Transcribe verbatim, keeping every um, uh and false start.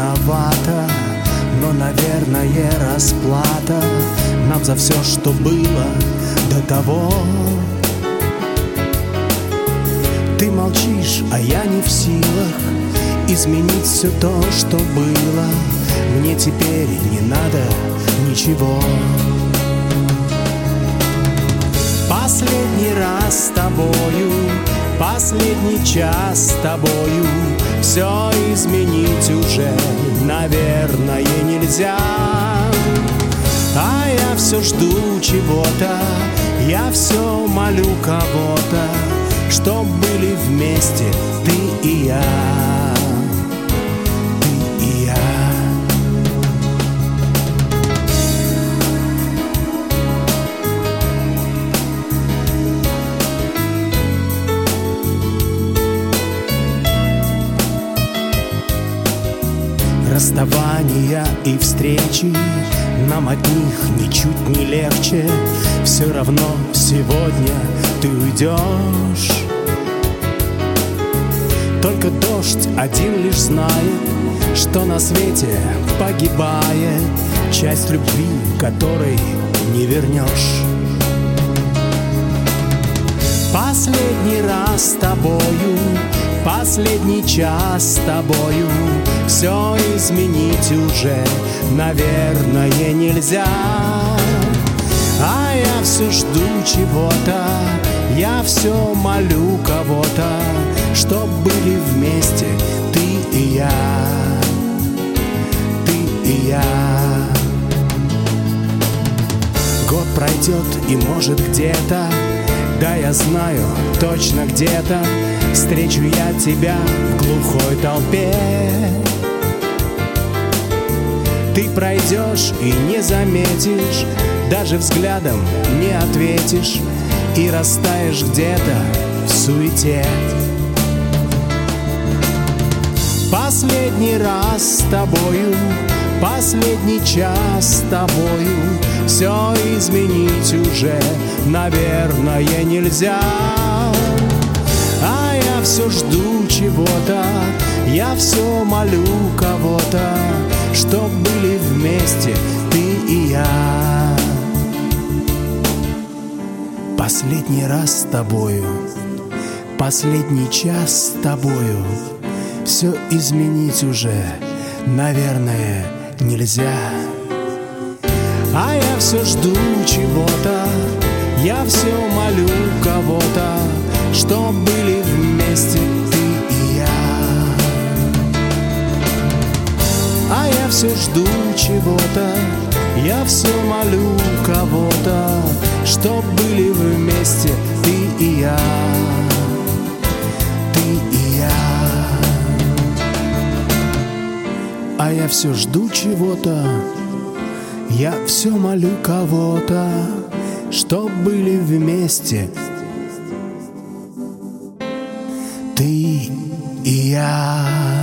виновата, но, наверное, расплата нам за все, что было до того. Ты молчишь, а я не в силах изменить все то, что было. Мне теперь не надо ничего. Последний раз с тобою, последний час с тобою. Все изменить уже, наверное, нельзя. А я все жду чего-то, я все молю кого-то, чтоб были вместе ты и я. Ты и я. Расставания и встречи нам от них ничуть не легче. Все равно сегодня ты уйдешь. Только дождь один лишь знает, что на свете погибает часть любви, которой не вернешь. Последний раз с тобою, последний час с тобою. Все изменить уже, наверное, нельзя. А я все жду чего-то, я все молю кого-то, чтоб были вместе ты и я. Ты и я. Год пройдет и может где-то, да я знаю, точно где-то встречу я тебя в глухой толпе. Ты пройдешь и не заметишь, даже взглядом не ответишь, и растаешь где-то в суете. Последний раз с тобою, последний час с тобою. Все изменить уже, наверное, нельзя. А я все жду чего-то, я все молю кого-то, чтоб были вместе ты и я. Последний раз с тобою, последний час с тобою. Все изменить уже, наверное, нельзя. А я все жду чего-то, я все молю кого-то, чтоб были вместе ты и я. А я все жду чего-то, я все молю кого-то, чтоб были вместе ты и я. Ты и я. А я все жду чего-то, я все молю кого-то, чтоб были вместе ты и я.